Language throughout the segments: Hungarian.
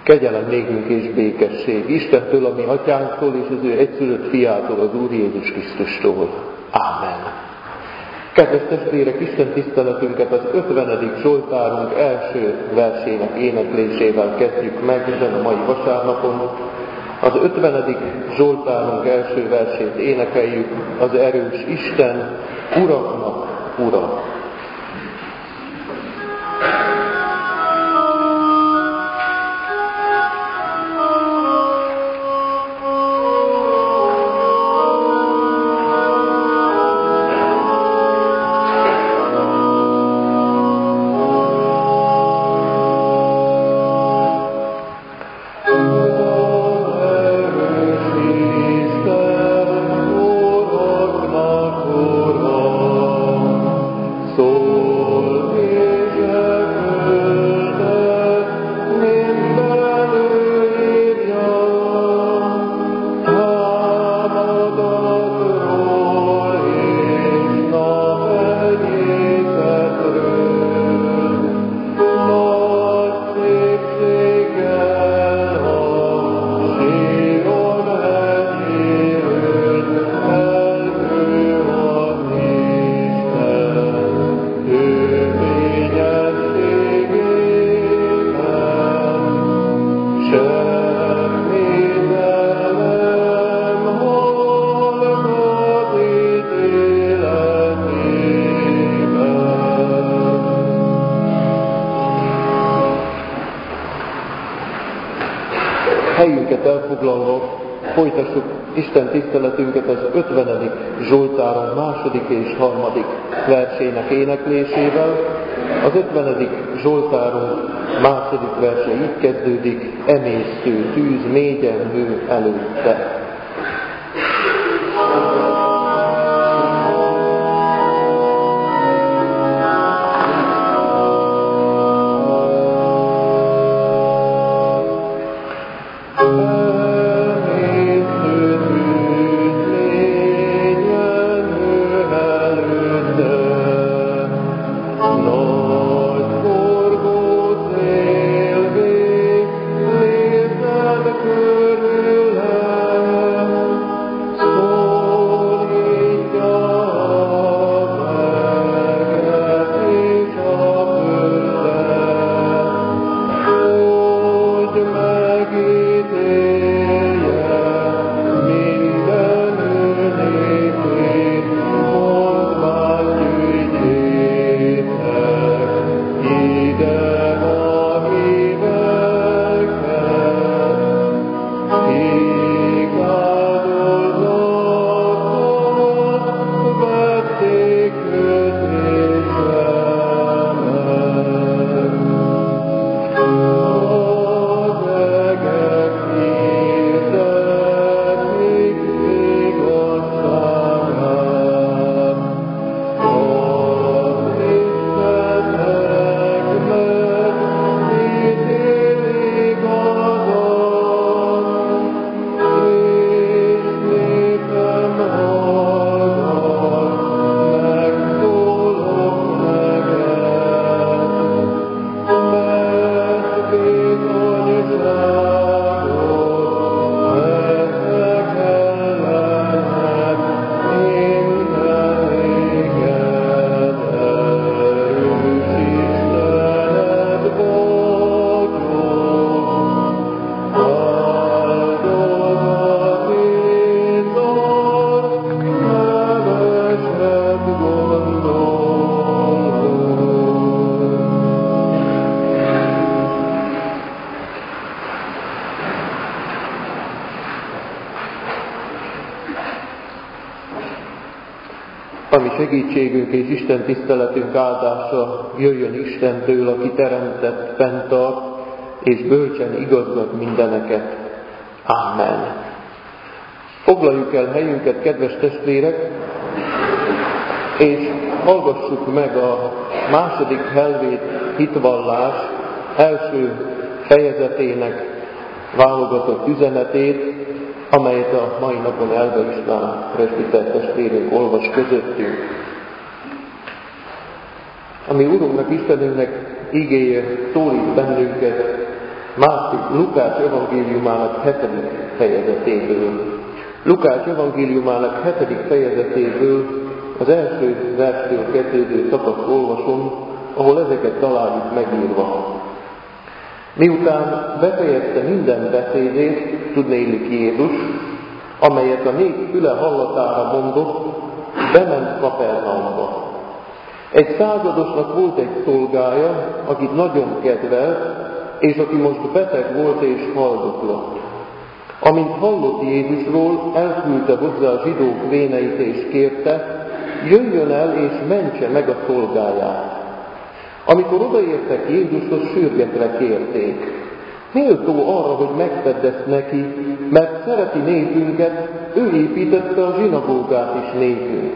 Kegyelem nékünk és békesség Istentől, a mi atyánktól és az ő egyszülött fiától, az Úr Jézus Krisztustól. Ámen. Kedves testvérek, Isten tiszteletünket az 50. Zsoltárunk első versének éneklésével kezdjük meg ezen a mai vasárnapon. Az 50. Zsoltárunk első versét énekeljük, az erős Isten, Uraknak Ura. Helyünket elfoglalva folytassuk Isten tiszteletünket az 50. Zsoltáron második és harmadik versének éneklésével. Az 50. Zsoltáron második verse így kezdődik: emésztő tűz négyen hő előtte. Ami segítségünk és Isten tiszteletünk áldása jöjjön Istentől, aki teremtett, fenntart és bölcsen igazgat mindeneket. Amen. Foglaljuk el helyünket, kedves testvérek, és hallgassuk meg a második helvét hitvallás első fejezetének válogatott üzenetét, amelyet a mai napon Elbe István presbiter testvérünk olvas közöttünk. A mi Urunknak, Istenünknek igéje szólít bennünket Lukács evangéliumának 7. fejezetéből. Lukács evangéliumának 7. fejezetéből az első verstől kezdődő szakaszt olvasom, ahol ezeket találjuk megírva. Miután befejezte minden beszédét, tudnélik Jézus, amelyet a nép füle hallatára mondott, bement Kapernaumba. Egy századosnak volt egy szolgája, akit nagyon kedvelt, és aki most beteg volt és haldoklott. Amint hallott Jézusról, elküldte hozzá a zsidók véneit és kérte, jöjjön el és mentse meg a szolgáját. Amikor odaértek Jézushoz, sürgetve kérték, méltó arra, hogy megtedd ezt neki, mert szereti népünket, ő építette a zsinagógát is nékünk.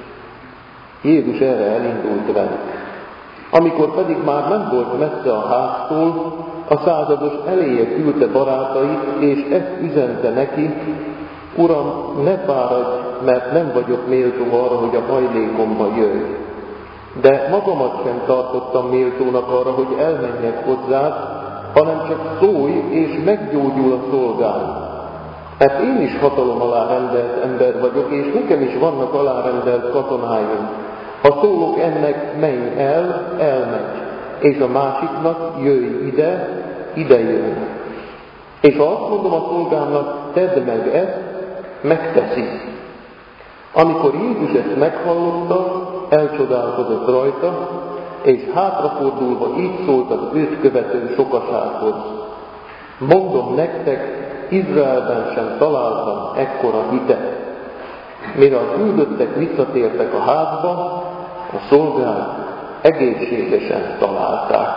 Jézus erre elindult velük. Amikor pedig már nem volt messze a háztól, a százados eléje küldte barátait, és ezt üzente neki, Uram, ne fáradj, mert nem vagyok méltó arra, hogy a hajlékomba jöjj. De magamat sem tartottam méltónak arra, hogy elmenjek hozzád, hanem csak szólj, és meggyógyul a szolgám. Mert én is hatalom alá rendelt ember vagyok, és nekem is vannak alárendelt katonáim. Ha szólok ennek, menj el, elmegy, és a másiknak, jöjj ide, ide jön. És ha azt mondom a szolgámnak, tedd meg ezt, megteszi. Amikor Jézus ezt meghallotta, elcsodálkozott rajta, és hátrafordulva így szólt az őt követő sokasághoz. Mondom nektek, Izraelben sem találtam ekkora hitet. Mire a küldöttek visszatértek a házba, a szolgák egészségesen találták.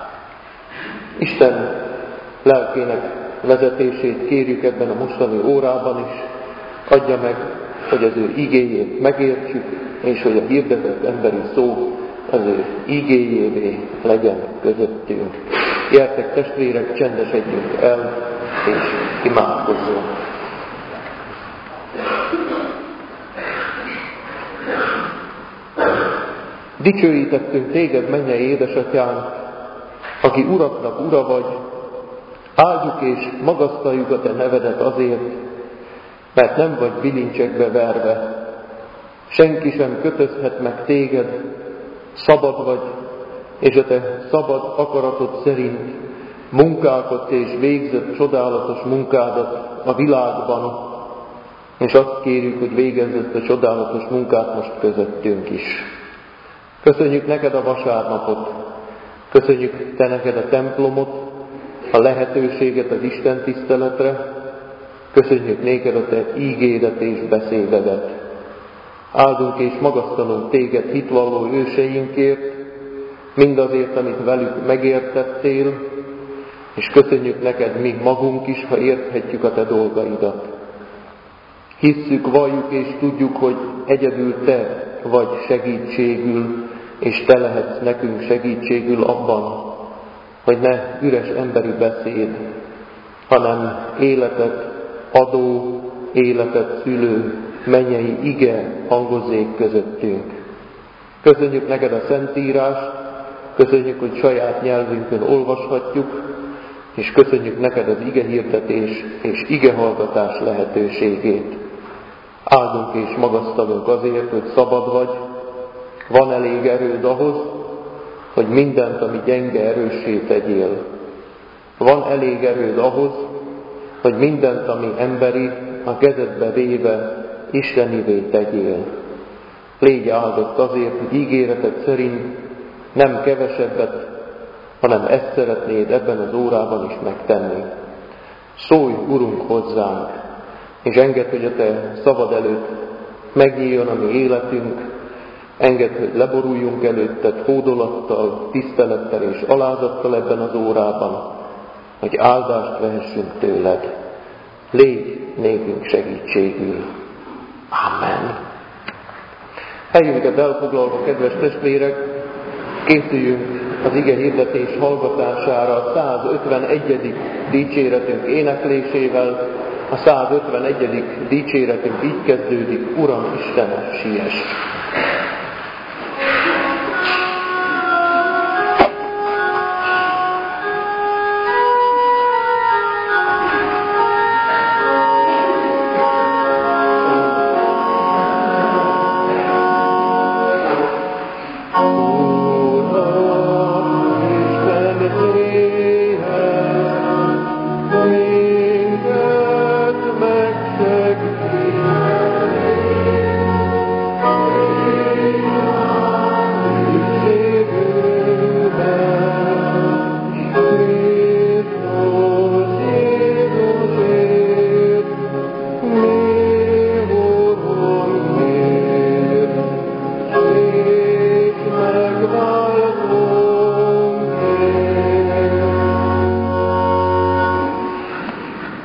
Isten lelkének vezetését kérjük ebben a mostani órában is, adja meg, hogy az ő igéjét megértsük, és hogy a hirdetett emberi szó az ő igéjévé legyen közöttünk. Gyertek testvérek, csendesedjünk el, és imádkozzunk. Dicsőítettünk téged, mennyei édesatyánk, aki uraknak ura vagy, áldjuk és magasztaljuk a te nevedet azért, mert nem vagy bilincsekbe verve. Senki sem kötözhet meg téged, szabad vagy, és a te szabad akaratod szerint munkálkodsz és végzett csodálatos munkádat a világban, és azt kérjük, hogy végezz ezt a csodálatos munkát most közöttünk is. Köszönjük neked a vasárnapot, köszönjük te neked a templomot, a lehetőséget az Isten tiszteletre, köszönjük néked a te ígédet és beszédedet. Áldunk és magasztalunk téged hitvalló őseinkért, mindazért, amit velük megértettél, és köszönjük neked mi magunk is, ha érthetjük a te dolgaidat. Hisszük, valljuk és tudjuk, hogy egyedül te vagy segítségül, és te lehetsz nekünk segítségül abban, hogy ne üres emberi beszéd, hanem életet adó, életet szülő, mennyei ige hangozzék közöttünk. Köszönjük neked a Szentírást, köszönjük, hogy saját nyelvünkön olvashatjuk, és köszönjük neked az igehirdetés és igehallgatás lehetőségét. Áldunk és magasztalunk azért, hogy szabad vagy, van elég erőd ahhoz, hogy mindent, ami gyenge, erőssé tegyél. Van elég erőd ahhoz, hogy mindent, ami emberi, a kezedbe véve istenivé tegyél. Légy áldott azért, hogy ígéreted szerint nem kevesebbet, hanem ezt szeretnéd ebben az órában is megtenni. Szólj, Urunk, hozzánk, és engedd, hogy a te szavad előtt megnyíljon a mi életünk, engedd, hogy leboruljunk előtted hódolattal, tisztelettel és alázattal ebben az órában, hogy áldást vehessünk tőled. Légy nékünk segítségül. Amen. Helyünket elfoglalva, kedves testvérek, készüljünk az ige hirdetés hallgatására a 151. dicséretünk éneklésével. A 151. dicséretünk így kezdődik: Uram Istenem, siess!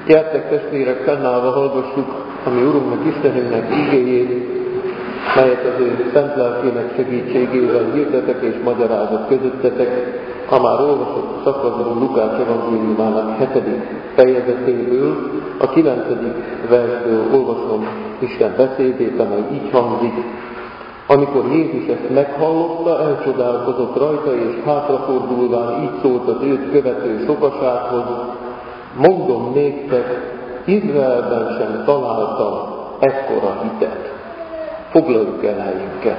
Gyertek testvérek, fennállva hallgassuk a mi Urunknak, Istenünknek igéjét, melyet az ő szent lelkének segítségével hirdetek és magyarázat közöttetek, a már olvasott szakaszból Lukács evangéliumának 7. fejezetéből, a 9. versből olvasom Isten beszédét, amely így hangzik. Amikor Jézus ezt meghallotta, elcsodálkozott rajta, és hátrafordulván így szólt az őt követő sokasághoz: mondom néktek, Izraelben sem találtam ekkora hitet. Foglaljuk el helyünket.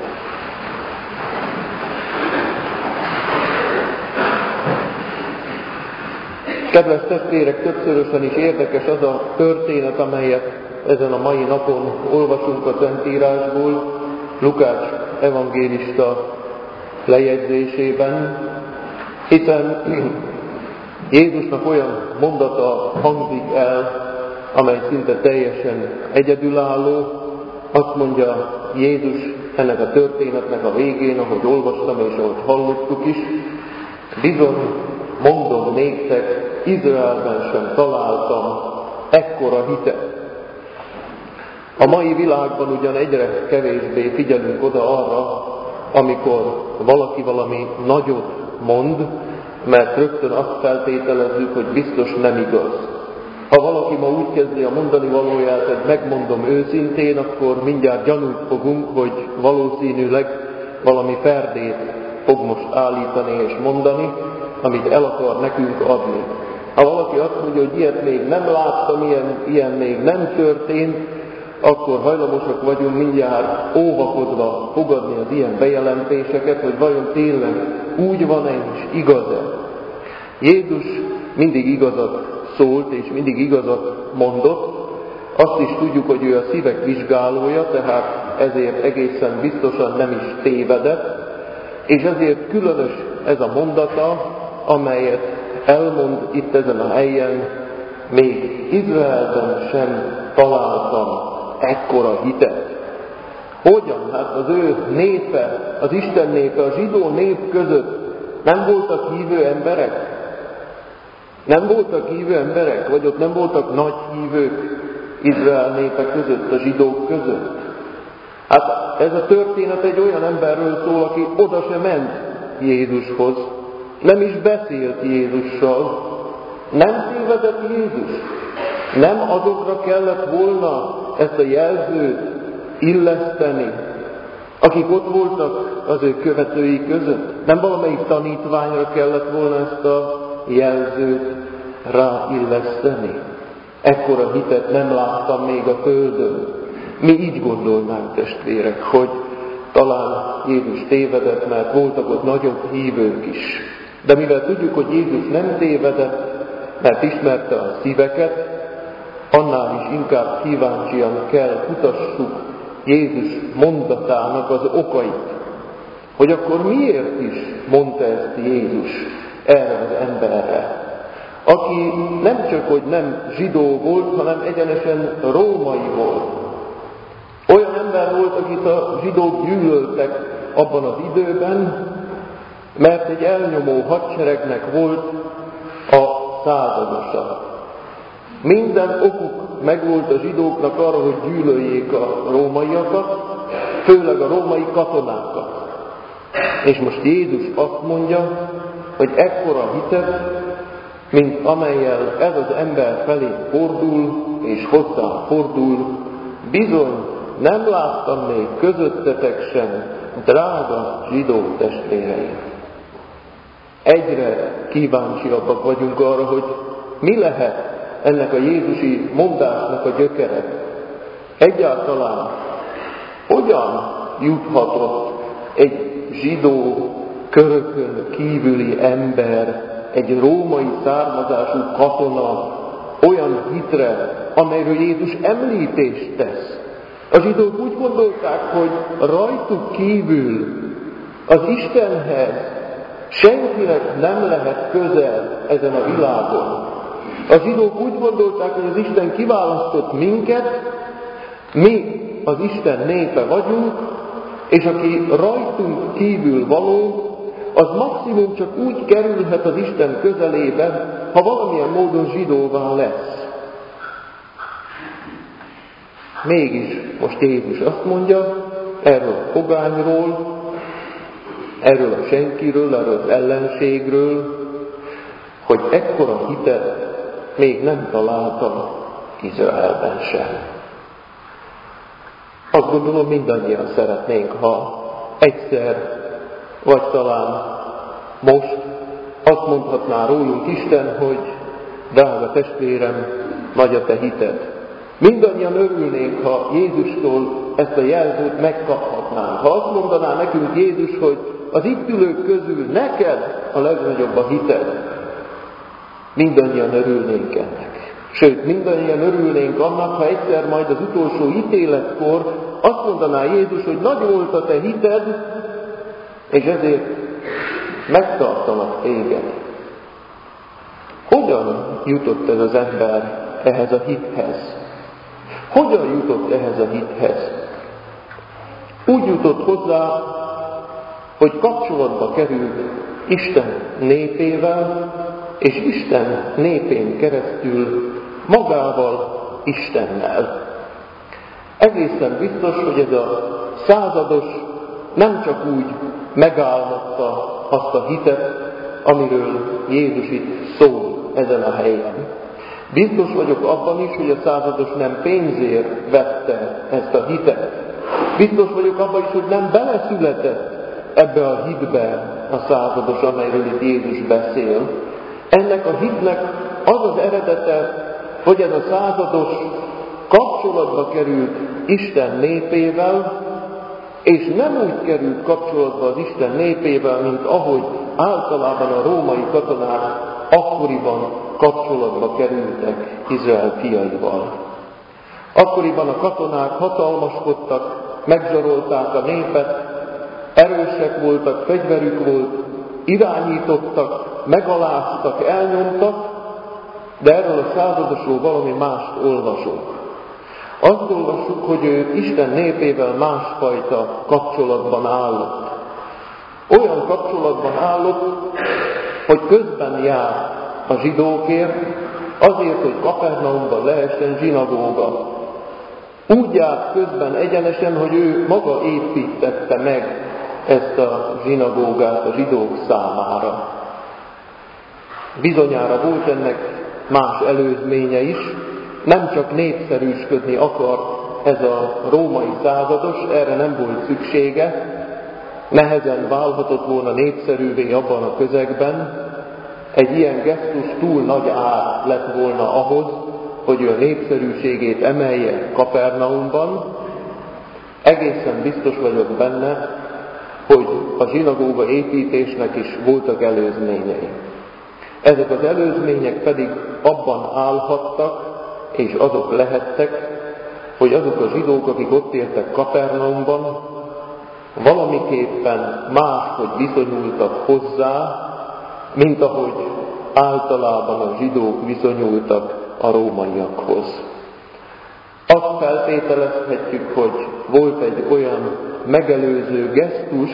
Kedves testvérek, többszörösen is érdekes az a történet, amelyet ezen a mai napon olvasunk a Szentírásból, Lukács evangélista lejegyzésében, hiszen Jézusnak olyan mondata hangzik el, amely szinte teljesen egyedülálló. Azt mondja Jézus ennek a történetnek a végén, ahogy olvastam és ahogy hallottuk is: bizony, mondom néktek, Izraelben sem találtam ekkora hitet. A mai világban ugyan egyre kevésbé figyelünk oda arra, amikor valaki valami nagyot mond, mert rögtön azt feltételezzük, hogy biztos nem igaz. Ha valaki ma úgy kezdi a mondani valóját, hogy megmondom őszintén, akkor mindjárt gyanút fogunk, hogy valószínűleg valami ferdét fog most állítani és mondani, amit el akar nekünk adni. Ha valaki azt mondja, hogy ilyet még nem láttam, ilyen még nem történt, akkor hajlamosak vagyunk mindjárt óvakodva fogadni az ilyen bejelentéseket, hogy vajon tényleg úgy van-e és igaz-e. Jézus mindig igazat szólt és mindig igazat mondott. Azt is tudjuk, hogy ő a szívek vizsgálója, tehát ezért egészen biztosan nem is tévedett, és ezért különös ez a mondata, amelyet elmond itt ezen a helyen: még Izraelben sem találtam ekkora hitet. Hogyan? Hát az ő népe, az Isten népe, a zsidó nép között nem voltak hívő emberek? Nem voltak hívő emberek? Vagy ott nem voltak nagy hívők Izrael népe között, a zsidók között? Hát ez a történet egy olyan emberről szól, aki oda se ment Jézushoz. Nem is beszélt Jézussal. Nem tévedett Jézus. Nem azokra kellett volna ezt a jelzőt illeszteni, akik ott voltak az ő követői között. Nem valamelyik tanítványra kellett volna ezt a jelzőt ráilleszteni. Ekkora hitet nem láttam még a földön. Mi így gondolnánk, testvérek, hogy talán Jézus tévedett, mert voltak ott nagyobb hívők is. De mivel tudjuk, hogy Jézus nem tévedett, mert ismerte a szíveket, annál is inkább kíváncsian kell kutassuk Jézus mondatának az okait. Hogy akkor miért is mondta ezt Jézus erre az emberre, aki nem csak, hogy nem zsidó volt, hanem egyenesen római volt. Olyan ember volt, akit a zsidók gyűlöltek abban az időben, mert egy elnyomó hadseregnek volt a századosa. Minden okuk megvolt a zsidóknak arra, hogy gyűlöljék a rómaiakat, főleg a római katonákat. És most Jézus azt mondja, hogy ekkora hitet, mint amellyel ez az ember felé fordul, és hozzá fordul, bizony nem láttam még közöttetek sem, drága zsidó testvéreim. Egyre kíváncsiabbak vagyunk arra, hogy mi lehet ennek a jézusi mondásnak a gyökere. Egyáltalán hogyan juthatott egy zsidó körökön kívüli ember, egy római származású katona olyan hitre, amelyről Jézus említést tesz. A zsidók úgy gondolták, hogy rajtuk kívül az Istenhez senkinek nem lehet közel ezen a világon. A zsidók úgy gondolták, hogy az Isten kiválasztott minket, mi az Isten népe vagyunk, és aki rajtunk kívül való, az maximum csak úgy kerülhet az Isten közelébe, ha valamilyen módon zsidóvá lesz. Mégis most Jézus azt mondja, erről a pogányról, erről a senkiről, erről az ellenségről, hogy ekkora hitet még nem találtam Izraelben sem. Azt gondolom, mindannyian szeretnénk, ha egyszer, vagy talán most azt mondhatná rólunk Isten, hogy drága testvérem, nagy a te hited. Mindannyian örülnénk, ha Jézustól ezt a jelzőt megkaphatnánk. Ha azt mondaná nekünk Jézus, hogy az itt ülők közül neked a legnagyobb a hited, mindannyian örülnénk ennek. Sőt, mindannyian örülnénk annak, ha egyszer majd az utolsó ítéletkor azt mondaná Jézus, hogy nagy volt a te hited, és ezért megtartalak téged. Hogyan jutott ez az ember ehhez a hithez? Hogyan jutott ehhez a hithez? Úgy jutott hozzá, hogy kapcsolatba került Isten népével, és Isten népén keresztül magával, Istennel. Egészen biztos, hogy ez a százados nem csak úgy megálmodta azt a hitet, amiről Jézus itt szól ezen a helyen. Biztos vagyok abban is, hogy a százados nem pénzért vette ezt a hitet. Biztos vagyok abban is, hogy nem beleszületett ebbe a hitbe a százados, amelyről itt Jézus beszél. Ennek a hitnek az az eredete, hogy ez a százados kapcsolatba került Isten népével, és nem úgy került kapcsolatba az Isten népével, mint ahogy általában a római katonák akkoriban kapcsolatba kerültek Izrael fiaival. Akkoriban a katonák hatalmaskodtak, megzsarolták a népet, erősek voltak, fegyverük volt, irányítottak, megaláztak, elnyomtak, de erről a századosról valami mást olvasunk. Azt olvassuk, hogy ő Isten népével másfajta kapcsolatban állott. Olyan kapcsolatban állott, hogy közben jár a zsidókért, azért, hogy Kapernaumban lehessen zsinagóga. Úgy járt közben egyenesen, hogy ő maga építette meg ezt a zsinagógát a zsidók számára. Bizonyára volt ennek más előzménye is, nem csak népszerűsködni akar ez a római százados, erre nem volt szüksége, nehezen válhatott volna népszerűvé abban a közegben, egy ilyen gesztus túl nagy ár lett volna ahhoz, hogy ő a népszerűségét emelje Kapernaumban. Egészen biztos vagyok benne, hogy a zsinagóga építésnek is voltak előzményei. Ezek az előzmények pedig abban állhattak, és azok lehettek, hogy azok a zsidók, akik ott éltek Kapernaumban, valamiképpen máshogy viszonyultak hozzá, mint ahogy általában a zsidók viszonyultak a rómaiakhoz. Azt feltételezhetjük, hogy volt egy olyan megelőző gesztus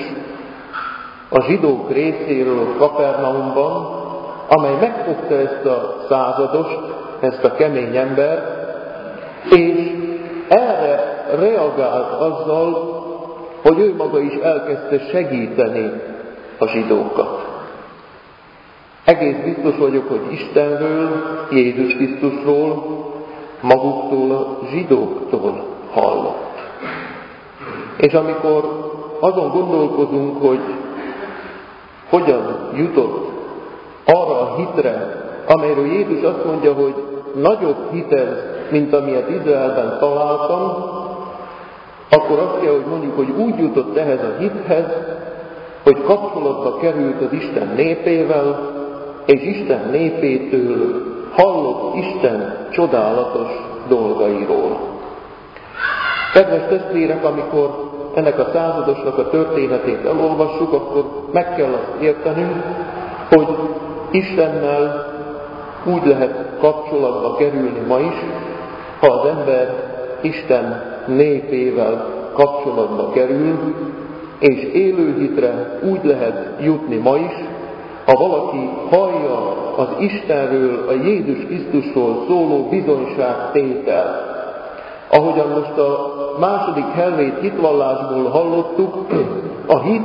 a zsidók részéről Kapernaumban, amely megfogta ezt a századost, ezt a kemény embert, és erre reagált azzal, hogy ő maga is elkezdte segíteni a zsidókat. Egész biztos vagyok, hogy Istenről, Jézus Krisztusról, maguktól a zsidóktól hallott. És amikor azon gondolkozunk, hogy hogyan jutott arra a hitre, amelyről Jézus azt mondja, hogy nagyobb hit ez, mint amilyet Izraelben találtam, akkor azt kell, hogy mondjuk, hogy úgy jutott ehhez a hithez, hogy kapcsolatba került az Isten népével, és Isten népétől hallott Isten csodálatos dolgairól. Kedves testvérek, amikor ennek a századosnak a történetét elolvassuk, akkor meg kell azt értenünk, hogy Istennel úgy lehet kapcsolatba kerülni ma is, ha az ember Isten népével kapcsolatba kerül, és élő hitre úgy lehet jutni ma is, ha valaki hallja az Istenről, a Jézus Krisztusról szóló bizonyságtételt. Ahogyan most a második helvét hitvallásból hallottuk, a hit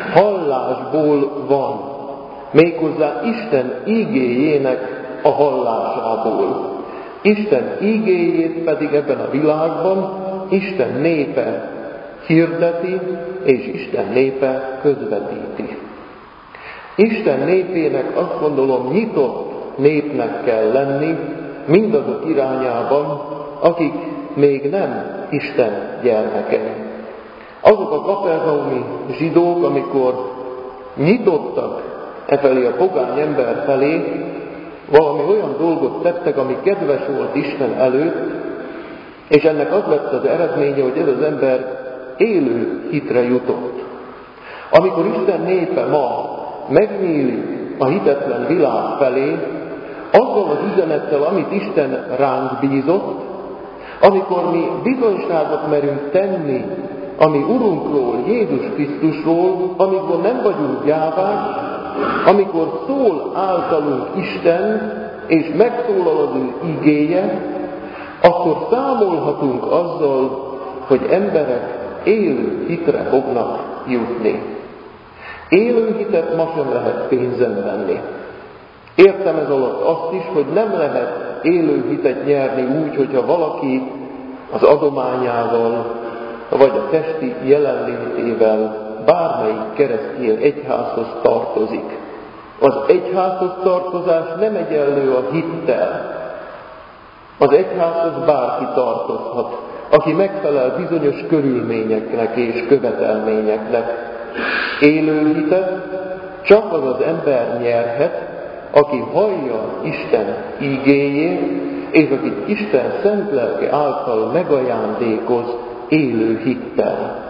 hallásból van, méghozzá Isten ígéjének a hallásából. Isten ígéjét pedig ebben a világban Isten népe hirdeti, és Isten népe közvetíti. Isten népének azt gondolom nyitott népnek kell lenni mindazok irányában, akik még nem Isten gyermekei. Azok a kapernaumi zsidók, amikor nyitottak efelé a pogány ember felé, valami olyan dolgot tettek, ami kedves volt Isten előtt, és ennek az lett az eredménye, hogy ez az ember élő hitre jutott. Amikor Isten népe ma megnyílik a hitetlen világ felé, azzal az üzenettel, amit Isten ránk bízott, amikor mi bizonyságot merünk tenni a mi Urunkról, Jézus Krisztusról, amikor nem vagyunk gyávák, amikor szól általunk Isten, és megszólal az ő igéje, akkor számolhatunk azzal, hogy emberek élő hitre fognak jutni. Élő hitet ma sem lehet pénzen venni. Értem ez alatt azt is, hogy nem lehet élő hitet nyerni úgy, hogyha valaki az adományával, vagy a testi jelenlétével bármelyik keresztény egyházhoz tartozik. Az egyházhoz tartozás nem egyenlő a hittel. Az egyházhoz bárki tartozhat, aki megfelel bizonyos körülményeknek és követelményeknek. Élő hitet csak az az ember nyerhet, aki hallja Isten ígéjét, és akit Isten szent lelke által megajándékoz élő hittel.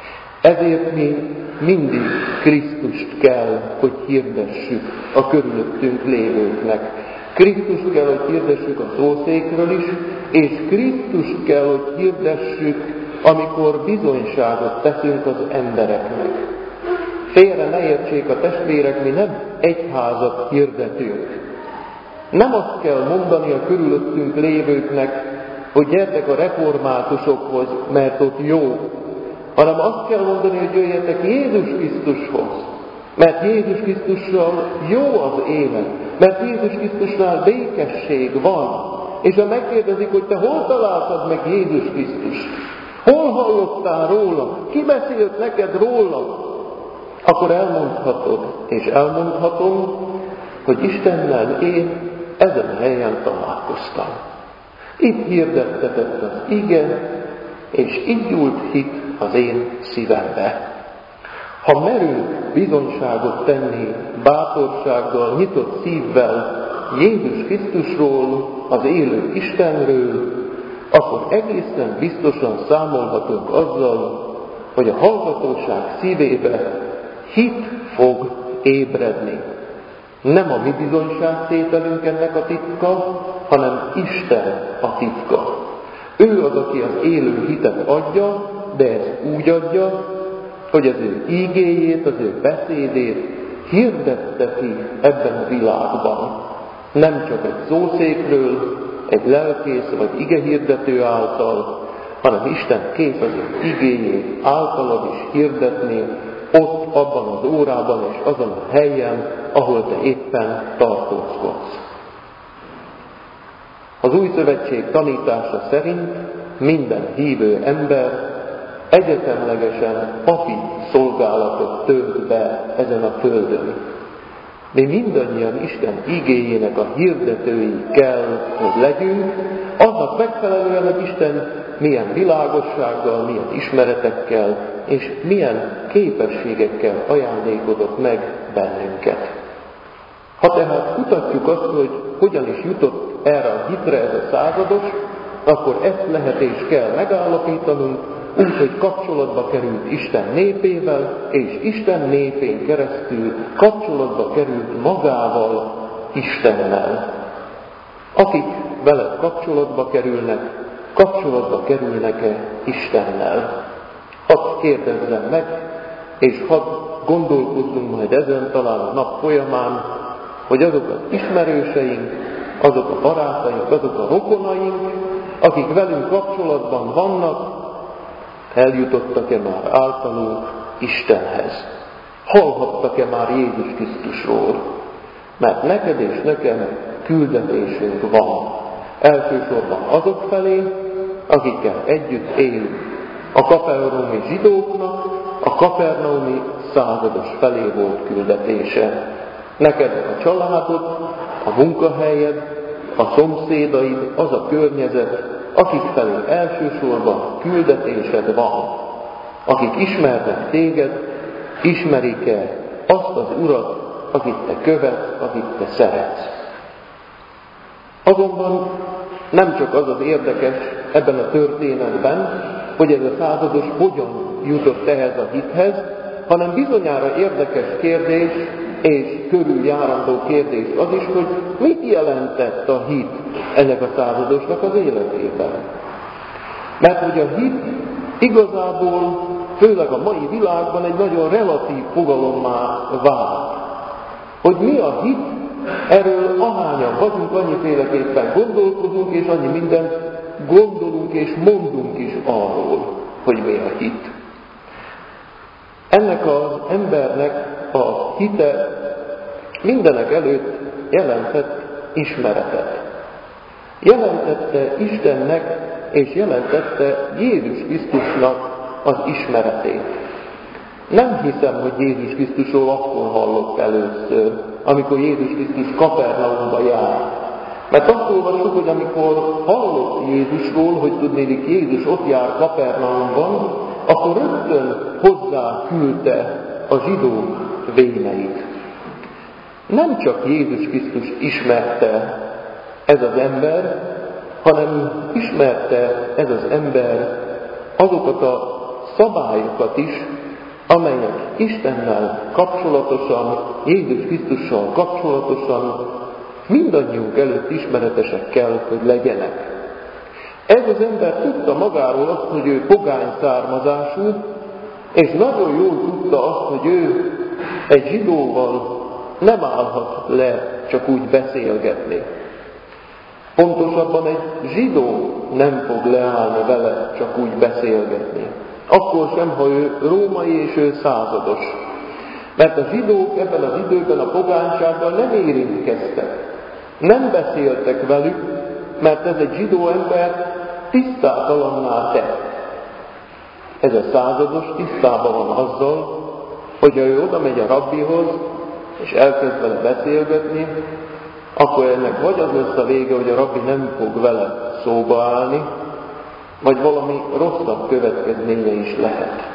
Ezért mi mindig Krisztust kell, hogy hirdessük a körülöttünk lévőknek. Krisztust kell, hogy hirdessük a szószékről is, és Krisztust kell, hogy hirdessük, amikor bizonyságot teszünk az embereknek. Félre ne értsék a testvérek, mi nem egyházat hirdetünk. Nem azt kell mondani a körülöttünk lévőknek, hogy gyertek a reformátusokhoz, mert ott jó, hanem azt kell mondani, hogy jöjjetek Jézus Krisztushoz, mert Jézus Krisztussal jó az élet, mert Jézus Krisztusnál békesség van. És ha megkérdezik, hogy te hol találtad meg Jézus Krisztust, hol hallottál róla, ki beszélt neked róla, akkor elmondhatod, és elmondhatom, hogy Istennel én ezen a helyen találkoztam. Itt hirdettetett az ige, és így gyújt hit az én szívembe. Ha merünk bizonyságot tenni bátorsággal, nyitott szívvel Jézus Krisztusról, az élő Istenről, akkor egészen biztosan számolhatunk azzal, hogy a hallgatóság szívébe hit fog ébredni. Nem a mi bizonyságtételünk ennek a titka, hanem Isten a titka. Ő az, aki az élő hitet adja, de ezt úgy adja, hogy az ő ígéjét, az ő beszédét hirdetteti ebben a világban. Nem csak egy szószékről, egy lelkész vagy igehirdető által, hanem Isten kész az ő igéjét általad is hirdetni, ott, abban az órában és azon a helyen, ahol te éppen tartózkodsz. Az Új Szövetség tanítása szerint minden hívő ember egyetemlegesen papi szolgálatot tölt be ezen a földön. Mi mindannyian Isten igéjének a hirdetői kell, hogy legyünk, annak megfelelően, hogy Isten milyen világossággal, milyen ismeretekkel és milyen képességekkel ajándékozott meg bennünket. Ha tehát kutatjuk azt, hogy hogyan is jutott erre a hitre ez a százados, akkor ezt lehet és kell megállapítanunk, úgy, hogy kapcsolatba került Isten népével, és Isten népén keresztül kapcsolatba került magával, Istennel. Akik veled kapcsolatba kerülnek-e Istennel? Hadd kérdezzem meg, és hadd gondolkozzunk majd ezen talán a nap folyamán, hogy azok az ismerőseink, azok a barátaink, azok a rokonaink, akik velünk kapcsolatban vannak, eljutottak-e már általunk Istenhez? Hallhattak-e már Jézus Krisztusról? Mert neked és nekem küldetésünk van. Elsősorban azok felé, akikkel együtt élünk. A kapernaumi zsidóknak a kapernaumi százados felé volt küldetése. Neked a családod, a munkahelyed, a szomszédaid, az a környezet, akik felé elsősorban küldetésed van. Akik ismernek téged, ismerik-e azt az Urat, akit te követsz, akit te szeretsz. Azonban nem csak az az érdekes ebben a történetben, hogy ez a százados hogyan jutott ehhez a hithez, hanem bizonyára érdekes kérdés és körüljárandó kérdés az is, hogy mit jelentett a hit ennek a századosnak az életében. Mert hogy a hit igazából, főleg a mai világban egy nagyon relatív fogalommá vált. Hogy mi a hit, erről ahányan vagyunk, annyiféleképpen gondolkozunk, és annyi mindent gondolunk és mondunk is arról, hogy mi a hit. Ennek az embernek a hite mindenek előtt jelentett ismeretet. Jelentette Istennek és jelentette Jézus Krisztusnak az ismeretét. Nem hiszem, hogy Jézus Krisztusról akkor hallott először, amikor Jézus Krisztus Kapernaumba járt. Mert azt olvassuk, hogy amikor hallott Jézusról, hogy tudnélik Jézus ott jár Kapernaumban, akkor rögtön hozzá küldte a zsidók véneit. Nem csak Jézus Krisztus ismerte ez az ember, hanem ismerte ez az ember azokat a szabályokat is, amelyek Istennel kapcsolatosan, Jézus Krisztussal kapcsolatosan mindannyiunk előtt ismeretesek kell, hogy legyenek. Ez az ember tudta magáról azt, hogy ő pogány származású, és nagyon jól tudta azt, hogy ő egy zsidóval nem állhat le csak úgy beszélgetni. Pontosabban egy zsidó nem fog leállni vele csak úgy beszélgetni. Akkor sem, ha ő római és ő százados. Mert a zsidók ebben az időben a pogánysággal nem érintkeztek. Nem beszéltek velük, mert ez egy zsidó ember tisztátalanná tett. Ez a százados tisztában van azzal, hogyha ő oda megy a rabbihoz, és elkezd vele beszélgetni, akkor ennek vagy az lesz a vége, hogy a rabbi nem fog vele szóba állni, vagy valami rosszabb következménye is lehet.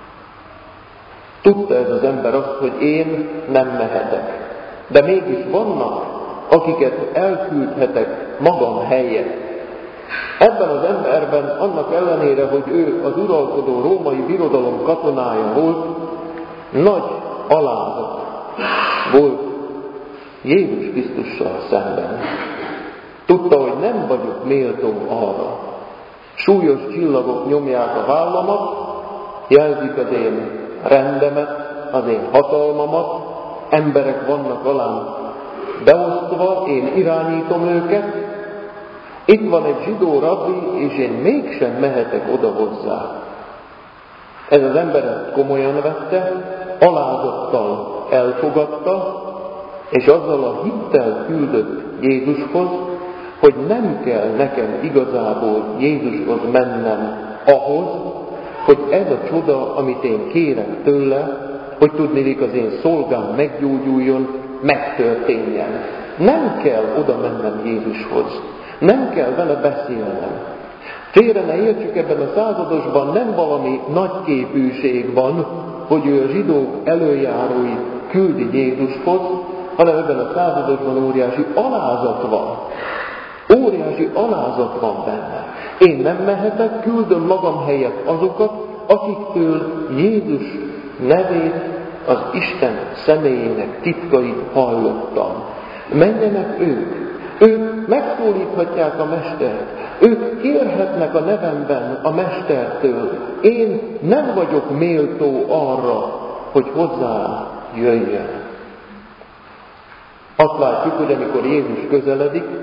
Tudta ez az ember azt, hogy én nem mehetek, de mégis vannak, akiket elküldhetek magam helyett. Ebben az emberben, annak ellenére, hogy ő az uralkodó római birodalom katonája volt, nagy alázat volt Jézus Krisztussal szemben. Tudta, hogy nem vagyok méltó arra. Súlyos csillagok nyomják a vállamat, jelzik az én rendemet, az én hatalmamat, emberek vannak alám beosztva, én irányítom őket. Itt van egy zsidó rabbi, és én mégsem mehetek oda hozzá. Ez az ember ezt komolyan vette, alázattal elfogadta, és azzal a hittel küldött Jézushoz, hogy nem kell nekem igazából Jézushoz mennem ahhoz, hogy ez a csoda, amit én kérek tőle, hogy tudnélik az én szolgám meggyógyuljon, megtörténjen. Nem kell oda mennem Jézushoz. Nem kell vele beszélnem. Félre ne értsük, ebben a századosban nem valami nagyképűség van, hogy ő a zsidók előjáróit küldi Jézushoz, hanem ebben a századosban óriási alázat van. Óriási alázat van benne. Én nem mehetek, küldöm magam helyett azokat, akiktől Jézus nevét, az Isten személyének titkait hallottam. Menjenek ők. Ők megszólíthatják a Mestert. Ők kérhetnek a nevemben a Mestertől. Én nem vagyok méltó arra, hogy hozzám jöjjön. Azt látjuk, hogy amikor Jézus közeledik,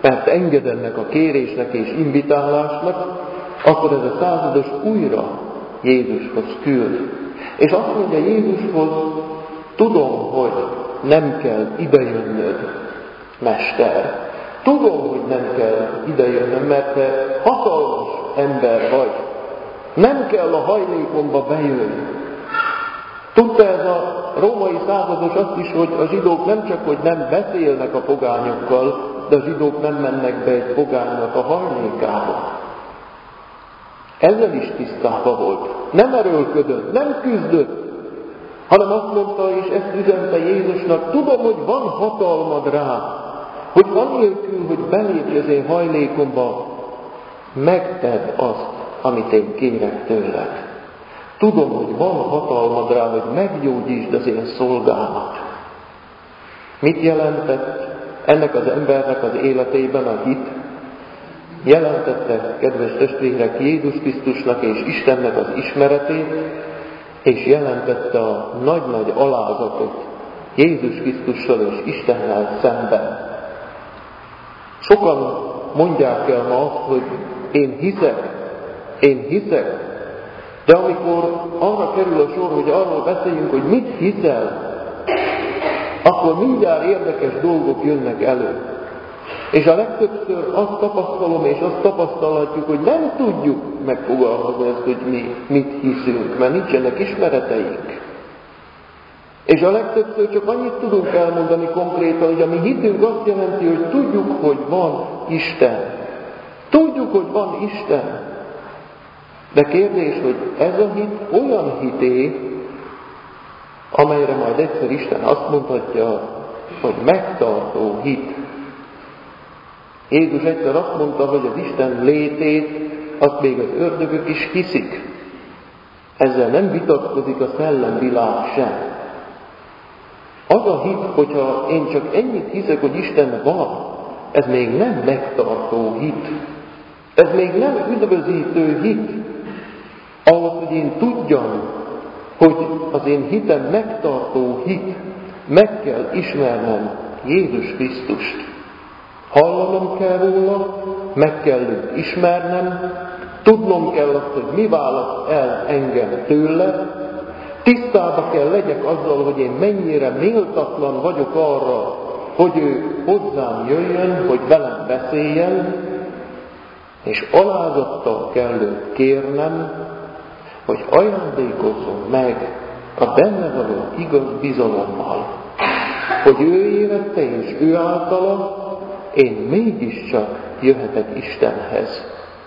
mert enged ennek a kérésnek és invitálásnak, akkor ez a százados újra Jézushoz küld. És azt mondja Jézushoz, tudom, hogy nem kell idejönnöd, Mester. Tudom, hogy nem kell idejönnöm, mert te hatalmas ember vagy. Nem kell a hajlékomba bejönni. Tudta ez a római százados azt is, hogy a zsidók nem csak, hogy nem beszélnek a pogányokkal, de a zsidók nem mennek be egy pogánynak a hajlékába. Ezzel is tisztában volt. Nem erőlködött, nem küzdött, hanem azt mondta, és ezt üzente Jézusnak, tudom, hogy van hatalmad rá, hogy anélkül, hogy belépj az én hajlékomba, megtedd azt, amit én kérek tőled. Tudom, hogy van hatalmad rá, hogy meggyógyítsd az én szolgámat. Mit jelentett ennek az embernek az életében a hit? Jelentette, kedves testvérek, Jézus Krisztusnak és Istennek az ismeretét, és jelentette a nagy-nagy alázatot Jézus Krisztussal és Istennel szemben. Sokan mondják el ma azt, hogy én hiszek, de amikor arra kerül a sor, hogy arról beszéljünk, hogy mit hiszel, akkor mindjárt érdekes dolgok jönnek elő. És a legtöbbször azt tapasztalom, és azt tapasztalhatjuk, hogy nem tudjuk megfogalmazni ezt, hogy mi mit hiszünk, mert nincsenek ismereteink. És a legtöbbször csak annyit tudunk elmondani konkrétan, hogy a mi hitünk azt jelenti, hogy tudjuk, hogy van Isten. Tudjuk, hogy van Isten. De kérdés, hogy ez a hit olyan hité, amelyre majd egyszer Isten azt mondhatja, hogy megtartó hit. Jézus egyszer azt mondta, hogy az Isten létét, azt még az ördögök is hiszik. Ezzel nem vitatkozik a szellemvilág sem. Az a hit, hogyha én csak ennyit hiszek, hogy Isten van, ez még nem megtartó hit. Ez még nem üdvözítő hit. Ahhoz, hogy én tudjam, hogy az én hitem megtartó hit, meg kell ismernem Jézus Krisztust. Hallanom kell róla, meg kell őt ismernem, tudnom kell azt, hogy mi választ el engem tőle, tisztába kell legyek azzal, hogy én mennyire méltatlan vagyok arra, hogy ő hozzám jöjjön, hogy velem beszéljen, és alázattal kell őt kérnem, hogy ajándékozzon meg a benne való igaz bizalommal, hogy ő élete és ő általa én mégiscsak jöhetek Istenhez.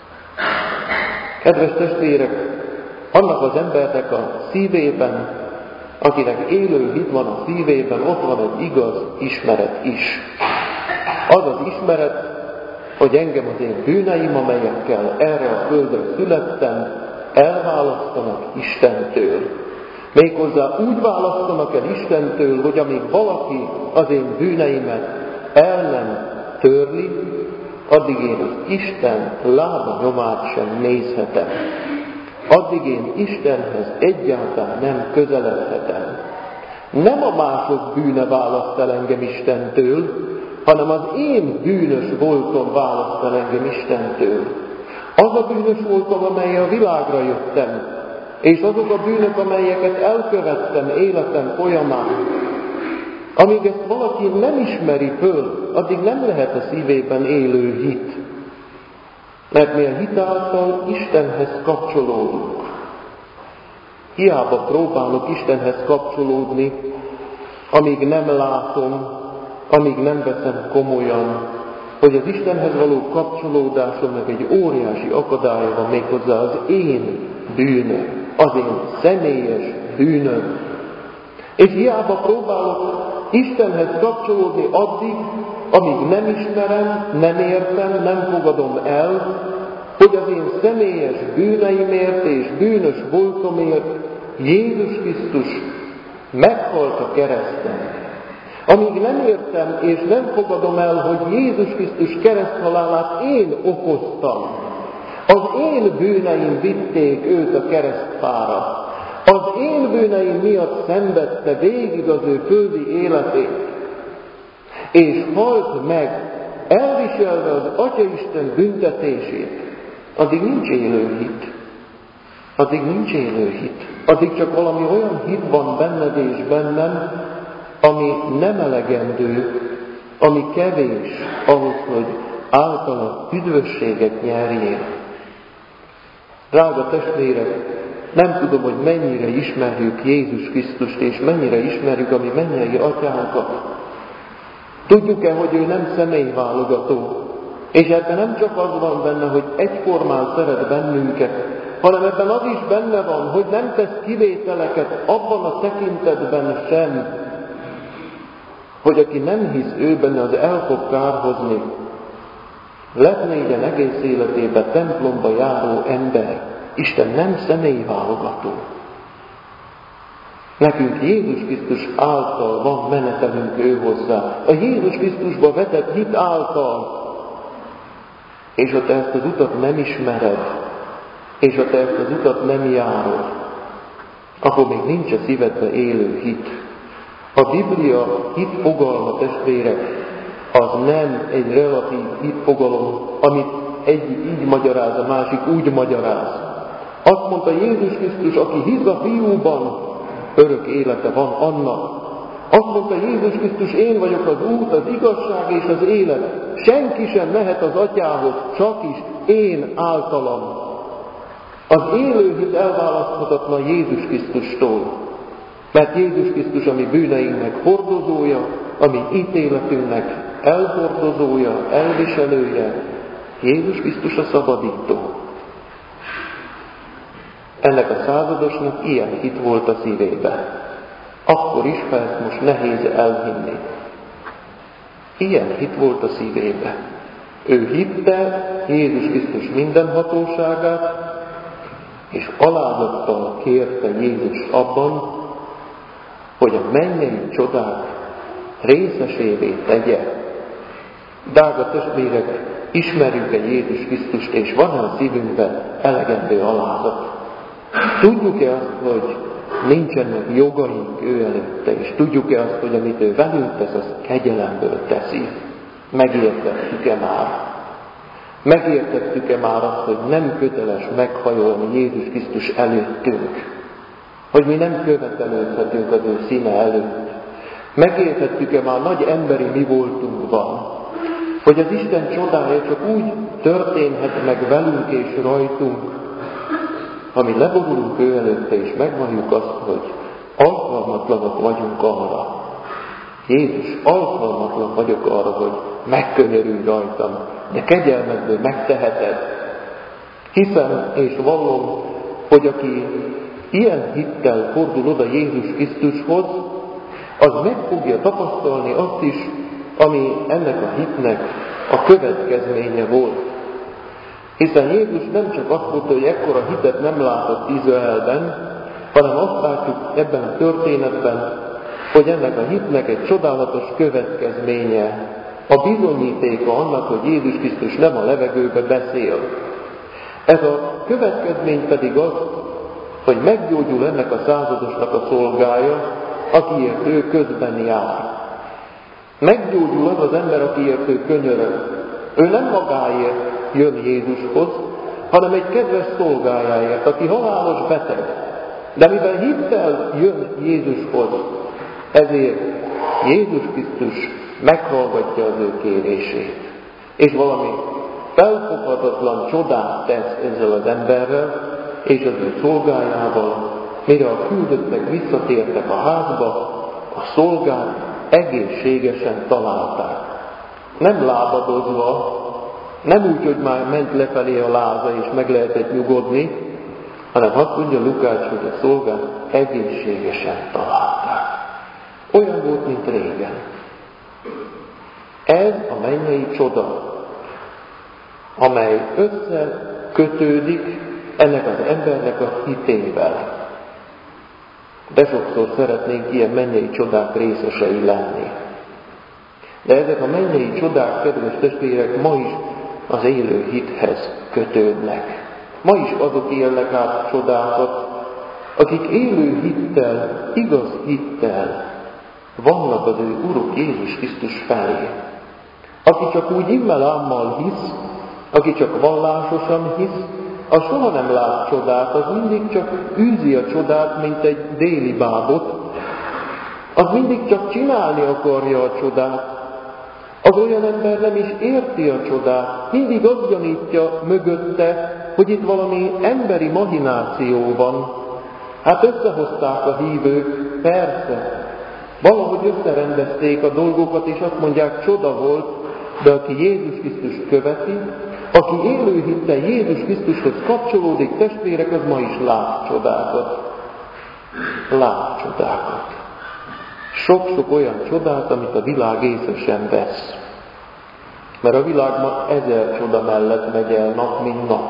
Kedves testvérek, annak az embernek a szívében, akinek élő hit van a szívében, ott van egy igaz ismeret is. Az az ismeret, hogy engem az én bűneim, amelyekkel erre a földre születtem, elválasztanak Istentől. Méghozzá úgy választanak el Istentől, hogy amíg valaki az én bűneimet el nem törli, addig én az Isten lába nyomát sem nézhetem. Addig én Istenhez egyáltalán nem közeledhetem. Nem a mások bűne választ el engem Istentől, hanem az én bűnös voltom választ el engem Istentől. Az a bűnös voltam, amely a világra jöttem, és azok a bűnök, amelyeket elkövettem életem folyamán. Amíg ezt valaki nem ismeri föl, addig nem lehet a szívében élő hit. Mert mi a hit által Istenhez kapcsolódunk. Hiába próbálok Istenhez kapcsolódni, amíg nem látom, amíg nem veszem komolyan, hogy az Istenhez való kapcsolódásomnak egy óriási akadálya van, méghozzá az én bűnöm, az én személyes bűnöm. És hiába próbálok Istenhez kapcsolódni addig, amíg nem ismerem, nem értem, nem fogadom el, hogy az én személyes bűneimért és bűnös voltomért Jézus Krisztus meghalt a kereszten. Amíg nem értem és nem fogadom el, hogy Jézus Krisztus kereszthalálát én okoztam, az én bűneim vitték őt a keresztfára, az én bűneim miatt szenvedte végig az ő földi életét, és halt meg elviselve az Atyaisten büntetését, addig nincs élő hit. Addig nincs élő hit. Addig csak valami olyan hit van benned és bennem, ami nem elegendő, ami kevés ahhoz, hogy általa üdvösséget nyerjél. Drága testvérek, nem tudom, hogy mennyire ismerjük Jézus Krisztust, és mennyire ismerjük a mi mennyei atyánkat. Tudjuk-e, hogy ő nem személyválogató, és ebben nem csak az van benne, hogy egyformán szeret bennünket, hanem ebben az is benne van, hogy nem tesz kivételeket abban a tekintetben sem, hogy aki nem hisz ő benne, az el fog kárhozni. Letnégyen egész életében templomba járó ember. Isten nem személyválogató. Nekünk Jézus Krisztus által van menetelünk ő hozzá. A Jézus Krisztusba vetett hit által. És ha te ezt az utat nem ismered, és ha te ezt az utat nem járod, akkor még nincs a szívedbe élő hit. A Biblia hit fogalma, testvérek, az nem egy relatív hit fogalom, amit egyik így magyaráz, a másik úgy magyaráz. Azt mondta Jézus Krisztus, aki hisz a Fiúban, örök élete van annak. Azt mondta Jézus Krisztus, én vagyok az út, az igazság és az élet. Senki sem mehet az Atyához, csak is én általam. Az élő hit elválaszthatatlan Jézus Krisztustól. Mert Jézus Krisztus a mi bűneinknek hordozója, a mi ítéletünknek elhordozója, elviselője. Jézus Krisztus a szabadító. Ennek a századosnak ilyen hit volt a szívébe. Akkor is, ha ezt most nehéz elhinni. Ilyen hit volt a szívébe. Ő hitte Jézus Krisztus mindenhatóságát, és alázattal kérte Jézus abban, hogy a mennyei csodák részesévé tegye. Drága testvérek, ismerjük-e Jézus Krisztust, és van-e a szívünkben elegendő alázat? Tudjuk-e azt, hogy nincsenek jogaink ő előtte, és tudjuk-e azt, hogy amit ő velünk tesz, az kegyelemből teszi? Megértettük-e már? Megértettük-e már azt, hogy nem köteles meghajolni Jézus Krisztus előttünk? Hogy mi nem követelődhetünk az ő színe előtt? Megértettük-e már nagy emberi mi voltunkban? Hogy az Isten csodája csak úgy történhet meg velünk és rajtunk, ha mi leborulunk ő előtte, és megvalljuk azt, hogy alkalmatlanok vagyunk arra. Jézus, alkalmatlan vagyok arra, hogy megkönyörülj rajtam, de kegyelmedből megteheted. Hiszem és vallom, hogy aki ilyen hittel fordul oda Jézus Krisztushoz, az meg fogja tapasztalni azt is, ami ennek a hitnek a következménye volt. Hiszen Jézus nem csak azt mondta, hogy ekkora hitet nem látott Izraelben, hanem azt látjuk ebben a történetben, hogy ennek a hitnek egy csodálatos következménye, a bizonyítéka annak, hogy Jézus Krisztus nem a levegőbe beszél. Ez a következmény pedig az, hogy meggyógyul ennek a századosnak a szolgája, akiért ő közben jár. Meggyógyul az az ember, akiért ő könyörög. Ő nem magáért jön Jézushoz, hanem egy kedves szolgájáért, aki halálos beteg. De mivel hittel jön Jézushoz, ezért Jézus Krisztus meghallgatja az ő kérését. És valami felfoghatatlan csodát tesz ezzel az emberrel, és az ő szolgájával, mire a küldöttek visszatértek a házba, a szolgát egészségesen találták. Nem lábadozva, nem úgy, hogy már ment lefelé a láza, és meg lehetett nyugodni, hanem azt mondja Lukács, hogy a szolgát egészségesen találták. Olyan volt, mint régen. Ez a mennyei csoda, amely összekötődik ennek az embernek a hitével. De sokszor szeretnénk ilyen mennyei csodák részesei lenni. De ezek a mennyei csodák, kedves testvérek, ma is az élő hithez kötődnek. Ma is azok élnek át csodákat, akik élő hittel, igaz hittel vannak az ő Uruk Jézus Krisztus felé. Aki csak úgy immel-ámmal hisz, aki csak vallásosan hisz, az soha nem lát csodát, az mindig csak űzi a csodát, mint egy déli bábot, az mindig csak csinálni akarja a csodát. Az olyan ember nem is érti a csodát, mindig azt gyanítja mögötte, hogy itt valami emberi mahináció van. Hát összehozták a hívők, persze, valahogy összerendezték a dolgokat, és azt mondják, csoda volt, de aki Jézus Krisztust követi, aki élő hittel Jézus Krisztushoz kapcsolódik, testvérek, az ma is lát csodákat. Lát csodákat. Sok-sok olyan csodát, amit a világ észre sem vesz. Mert a világ ma 1000 csoda mellett megy el nap, mint nap.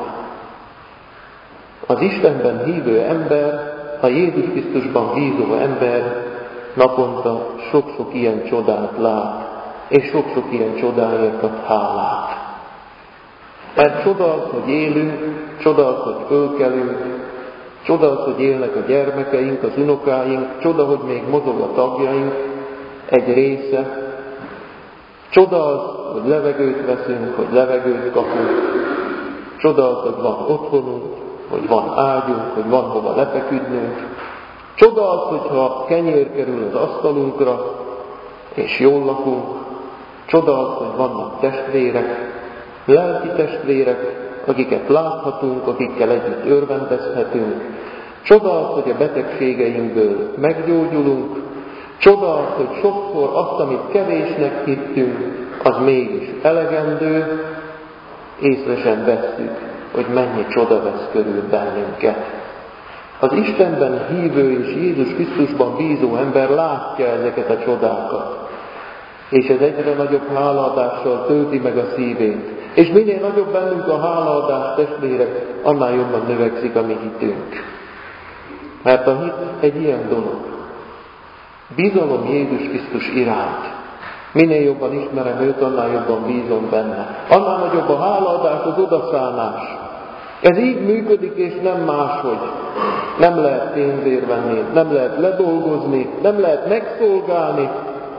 Az Istenben hívő ember, a Jézus Krisztusban bízó ember naponta sok-sok ilyen csodát lát, és sok-sok ilyen csodáért ad hálát. Mert csoda az, hogy élünk, csoda az, hogy fölkelünk, csoda az, hogy élnek a gyermekeink, az unokáink, csoda, hogy még mozog a tagjaink egy része, csoda az, hogy levegőt veszünk, hogy levegőt kapunk, csoda az, hogy van otthonunk, hogy van ágyunk, hogy van hova lefeküdnünk, csoda az, hogyha kenyér kerül az asztalunkra, és jól lakunk, csoda az, hogy vannak testvérek, lelki testvérek, akiket láthatunk, akikkel együtt örvendezhetünk. Csoda az, hogy a betegségeinkből meggyógyulunk. Csoda az, hogy sokszor azt, amit kevésnek hittünk, az mégis elegendő. Észre sem vesszük, hogy mennyi csoda vesz körül bennünket. Az Istenben hívő és Jézus Krisztusban bízó ember látja ezeket a csodákat. És ez egyre nagyobb hálaadással tölti meg a szívét. És minél nagyobb bennünk a hálaadás, testvérek, annál jobban növekszik a mi hitünk. Mert a hit egy ilyen dolog. Bizalom Jézus Krisztus iránt. Minél jobban ismerem őt, annál jobban bízom benne. Annál nagyobb a hálaadás, az odaszánás. Ez így működik, és nem máshogy. Nem lehet pénzért venni, nem lehet ledolgozni, nem lehet megszolgálni.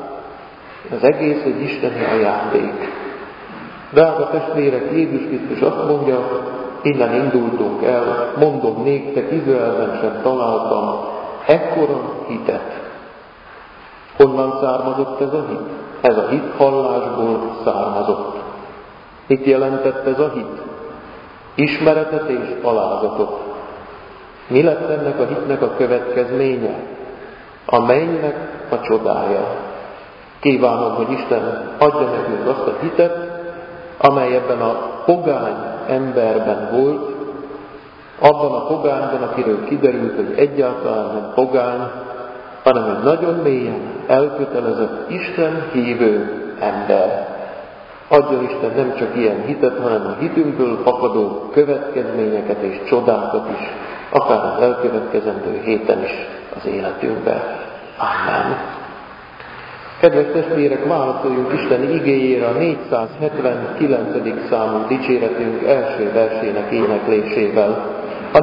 Az egész egy isteni ajándék. Drága testvérek, Jézus Krisztus azt mondja, innen indultunk el, mondom néktek, Izraelben sem találtam ekkora hitet. Honnan származott ez a hit? Ez a hit hallásból származott. Mit jelentett ez a hit? Ismeretet és alázatot. Mi lett ennek a hitnek a következménye? A mennynek a csodája. Kívánom, hogy Isten adja nekünk azt a hitet, amely ebben a pogány emberben volt, abban a pogányban, akiről kiderült, hogy egyáltalán nem pogány, hanem egy nagyon mélyen elkötelezett, Isten hívő ember. Adjon Isten nem csak ilyen hitet, hanem a hitünkből fakadó következményeket és csodákat is, akár az elkövetkezendő héten is az életünkben. Amen. Kedves testvérek, válaszoljunk Isten igéjére a 479. számú dicséretünk első versének éneklésével. A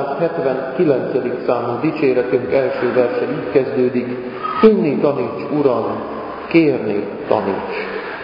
479. számú dicséretünk első verse így kezdődik: hinni taníts, Uram, kérni taníts.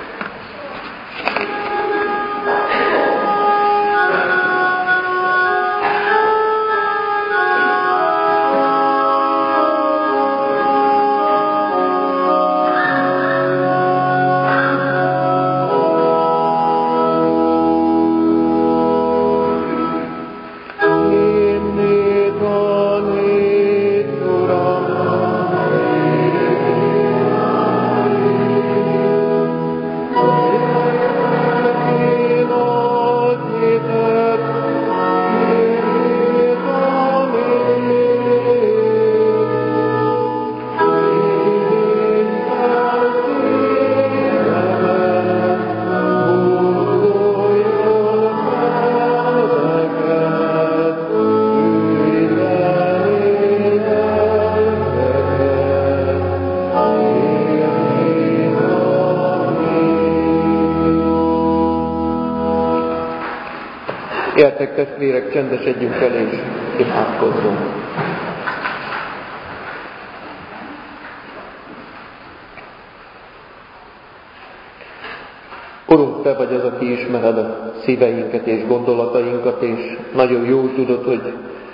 Gyertek testvérek, csendesedjünk el és imádkozzunk. Urunk, Te vagy az, aki ismered a szíveinket és gondolatainkat, és nagyon jól tudod, hogy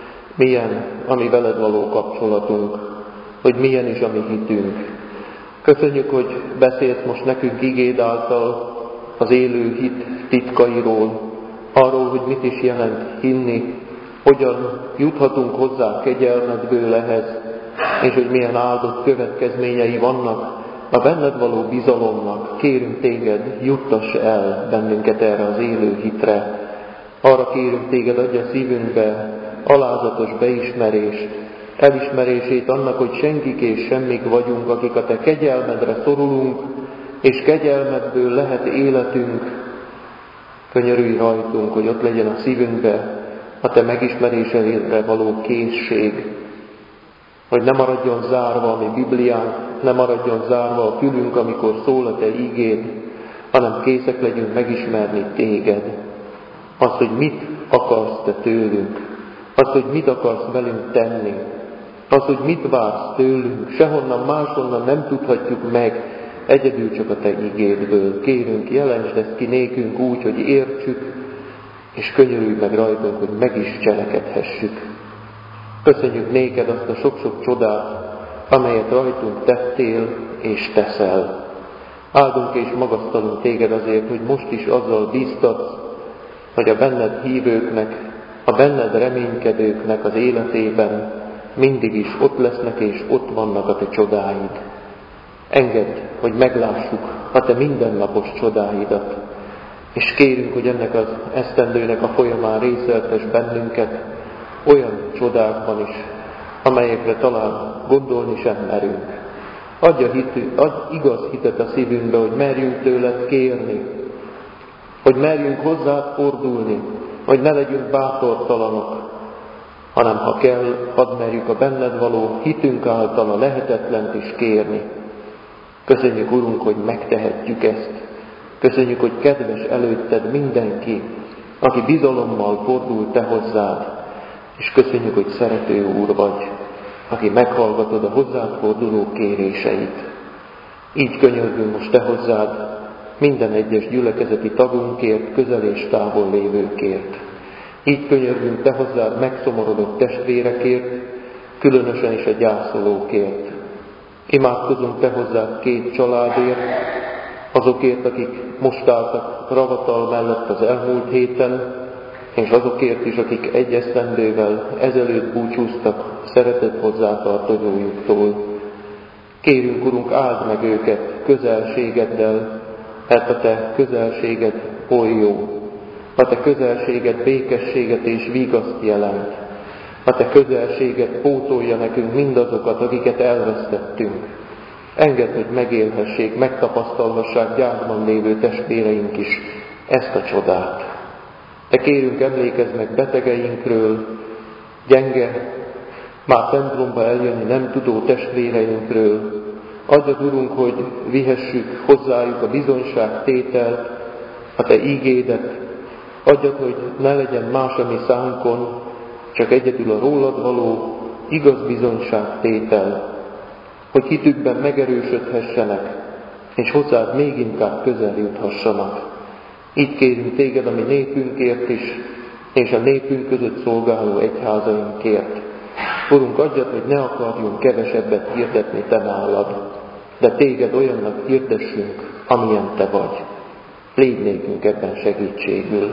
milyen a mi veled való kapcsolatunk, hogy milyen is a mi hitünk. Köszönjük, hogy beszélsz most nekünk igéd által az élő hit titkairól, arról, hogy mit is jelent hinni, hogyan juthatunk hozzá kegyelmedből ehhez, és hogy milyen áldott következményei vannak a benned való bizalomnak. Kérünk Téged, juttass el bennünket erre az élő hitre. Arra kérünk Téged, adj a szívünkbe alázatos beismerést, elismerését annak, hogy senkik és semmik vagyunk, akik a Te kegyelmedre szorulunk, és kegyelmedből lehet életünk. Könyörülj rajtunk, hogy ott legyen a szívünkbe a Te megismerésére való készség, hogy ne maradjon zárva a mi Bibliánk, ne maradjon zárva a fülünk, amikor szól a Te ígéd, hanem készek legyünk megismerni Téged. Azt, hogy mit akarsz Te tőlünk, azt, hogy mit akarsz velünk tenni, azt, hogy mit vársz tőlünk, sehonnan máshonnan nem tudhatjuk meg, egyedül csak a Te igédből. Kérünk, jelensd ezt ki nékünk úgy, hogy értsük, és könyörülj meg rajtunk, hogy meg is cselekedhessük. Köszönjük néked azt a sok-sok csodát, amelyet rajtunk tettél és teszel. Áldunk és magasztalunk Téged azért, hogy most is azzal bíztatsz, hogy a benned hívőknek, a benned reménykedőknek az életében mindig is ott lesznek és ott vannak a Te csodáid. Engedd, hogy meglássuk a Te mindennapos csodáidat, és kérünk, hogy ennek az esztendőnek a folyamán részeltes bennünket olyan csodákban is, amelyekre talán gondolni sem merünk. Adj igaz hitet a szívünkbe, hogy merjünk tőled kérni, hogy merjünk hozzád fordulni, hogy ne legyünk bátortalanok, hanem ha kell, hadd merjük a benned való hitünk által a lehetetlent is kérni. Köszönjük, Urunk, hogy megtehetjük ezt. Köszönjük, hogy kedves előtted mindenki, aki bizalommal fordul Te hozzád, és köszönjük, hogy szerető Úr vagy, aki meghallgatod a hozzád forduló kéréseit. Így könyörgünk most Te hozzád minden egyes gyülekezeti tagunkért, közel és távol lévőkért. Így könyörgünk Te hozzád megszomorodott testvérekért, különösen is a gyászolókért. Imádkozunk Te hozzád két családért, azokért, akik most álltak ravatal mellett az elmúlt héten, és azokért is, akik egy esztendővel ezelőtt búcsúztak szeretett hozzátartozójuktól. Kérünk, Urunk, áld meg őket közelségeddel, mert a Te közelséged oly jó. A Te közelséged békességet és vigaszt jelent. A Te közelséged pótolja nekünk mindazokat, akiket elvesztettünk. Engedd, hogy megélhessék, megtapasztalhassák gyászban lévő testvéreink is ezt a csodát. Te kérünk, emlékezz meg betegeinkről, gyenge, már templomba eljönni nem tudó testvéreinkről. Adjad, Urunk, hogy vihessük hozzájuk a bizonyságtételt, a Te ígédet. Adjad, hogy ne legyen más a mi szánkon, csak egyedül a rólad való igaz bizonyságtétel, hogy hitükben megerősödhessenek, és hozzád még inkább közel juthassanak. Így kérünk Téged a mi népünkért is, és a népünk között szolgáló egyházainkért. Urunk, adjad, hogy ne akarjunk kevesebbet hirdetni Te nálad, de Téged olyannak hirdessünk, amilyen Te vagy. Légy nékünk ebben segítségül.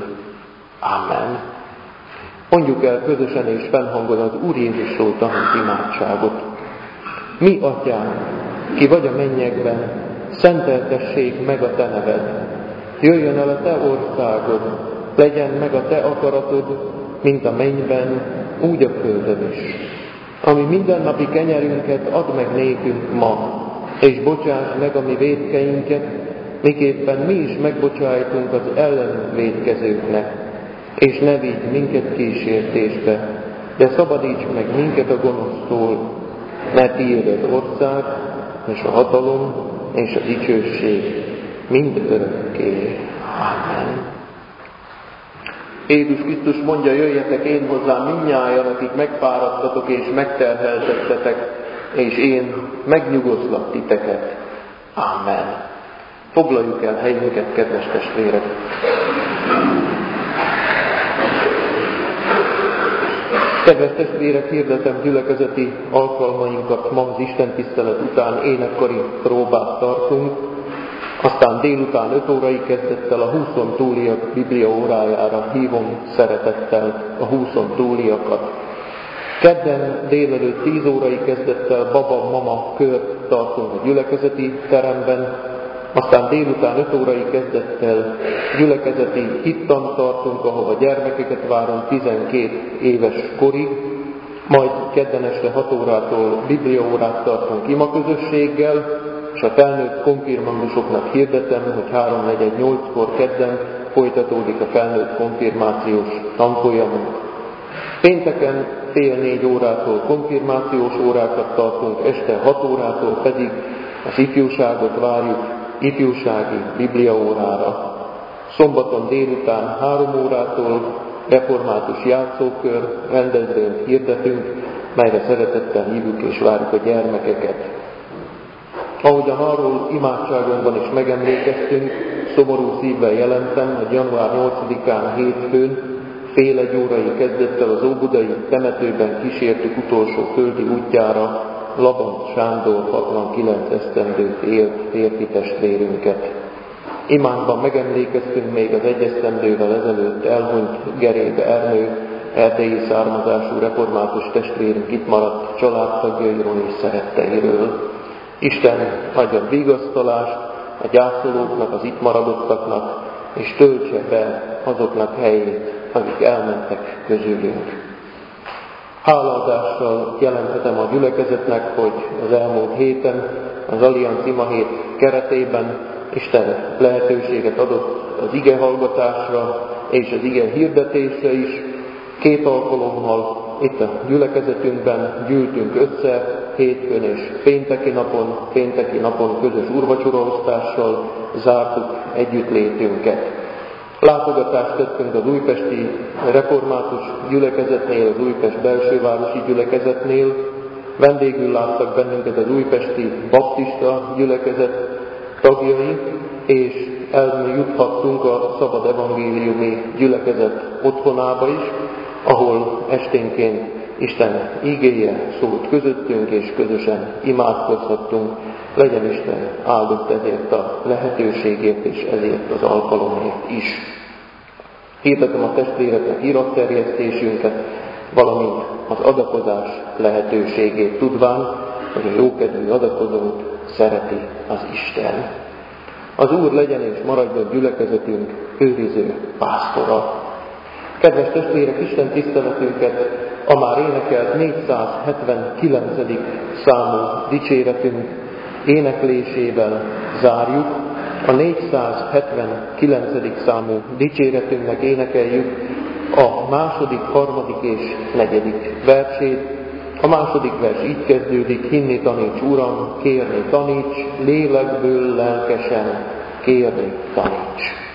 Amen. Mondjuk el közösen és fennhangon az Úr Jézusról tanult imádságot. Mi, Atyánk, ki vagy a mennyekben, szenteltessék meg a Te neved. Jöjjön el a Te országod, legyen meg a Te akaratod, mint a mennyben, úgy a földön is. Ami mindennapi kenyerünket add meg nékünk ma, és bocsáss meg a mi vétkeinket, miképpen mi is megbocsájtunk az ellenünk vétkezőknek, és ne vigy minket kísértésbe, de szabadíts meg minket a gonosztól, mert Tiéd az ország, és a hatalom, és a dicsőség mind örökké. Amen. Jézus Krisztus mondja, jöjjetek én hozzám mindnyájan, akik megfáradtatok és megterheltettetek, és én megnyugosztlak titeket. Amen. Foglaljuk el helyünket, kedves testvérek! Kedves testvérek, hirdetem gyülekezeti alkalmainkat, ma az istentisztelet után énekkari próbát tartunk, aztán délután 5 órai kezdettel a 20-on túliak Biblia órájára hívom szeretettel a 20-on túliakat. Kedden délelőtt 10 órai kezdettel baba-mama kört tartunk a gyülekezeti teremben, aztán délután 5 órai kezdettel gyülekezeti hittant tartunk, ahova gyermekeket várunk 12 éves korig, majd kedden este 6 órától bibliaórát tartunk imaközösséggel, és a felnőtt konfirmandusoknak hirdetem, hogy 3:48-kor kedden folytatódik a felnőtt konfirmációs tanfolyamunk. Pénteken fél 4 órától konfirmációs órákat tartunk, este 6 órától pedig az ifjúságot várjuk ifjúsági bibliaórára. Szombaton délután 3 órától református játszókör rendezvényt hirdetünk, melyre szeretettel hívjuk és várjuk a gyermekeket. Ahogyan arról imádságunkban is megemlékeztünk, szomorú szívvel jelentem, hogy január 8-án hétfőn fél 1 órai kezdettel az óbudai temetőben kísértük utolsó földi útjára Labant Sándor 69 esztendőt élt férfi testvérünket. Imánkban megemlékeztünk még az 1 esztendővel ezelőtt elhunyt Gerébe Ernő, erdélyi származású református testvérünk itt maradt családtagjairól és szeretteiről. Isten adja vigasztalást a gyászolóknak, az itt maradottaknak, és töltse be azoknak helyét, akik elmentek közülünk. Hálaadással jelenthetem a gyülekezetnek, hogy az elmúlt héten az Allianz imahét keretében Isten lehetőséget adott az ige hallgatásra és az ige hirdetésre is. 2 alkalommal itt a gyülekezetünkben gyűltünk össze, hétfőn és pénteki napon közös úrvacsoraosztással zártuk együttlétünket. Látogatást tettünk az újpesti református gyülekezetnél, az Újpest belsővárosi gyülekezetnél, vendégül láttak bennünket az újpesti baptista gyülekezet tagjai, és eljuthattunk a Szabad Evangéliumi gyülekezet otthonába is, ahol esténként Isten igéje szólt közöttünk, és közösen imádkozhattunk. Legyen Isten áldott ezért a lehetőségért és ezért az alkalomért is. Hirdetem a testvéreknek iratterjesztésünket, valamint az adakozás lehetőségét tudván, hogy a jókedvű adakozót szereti az Isten. Az Úr legyen és maradjon gyülekezetünk őriző pásztora. Kedves testvérek, Isten tiszteletünket a már énekelt 479. számú dicséretünk éneklésével zárjuk. A 479. számú dicséretünknek énekeljük a 2., 3. és 4. versét. A 2. vers így kezdődik: hinni taníts, Uram, kérni taníts, lélekből lelkesen kérni taníts.